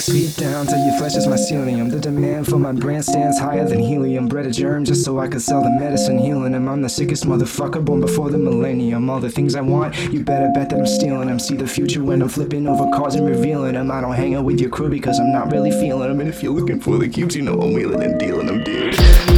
Deep down till your flesh is mycelium. The demand for my brand stands higher than helium. Bred a germ just so I could sell the medicine healing him. I'm the sickest motherfucker born before the millennium. All the things I want, you better bet that I'm stealing them. See the future when I'm flipping over cards and revealing them. I don't hang out with your crew because I'm not really feeling them. And if you're looking for the cubes, you know I'm wheeling and dealing them, dude.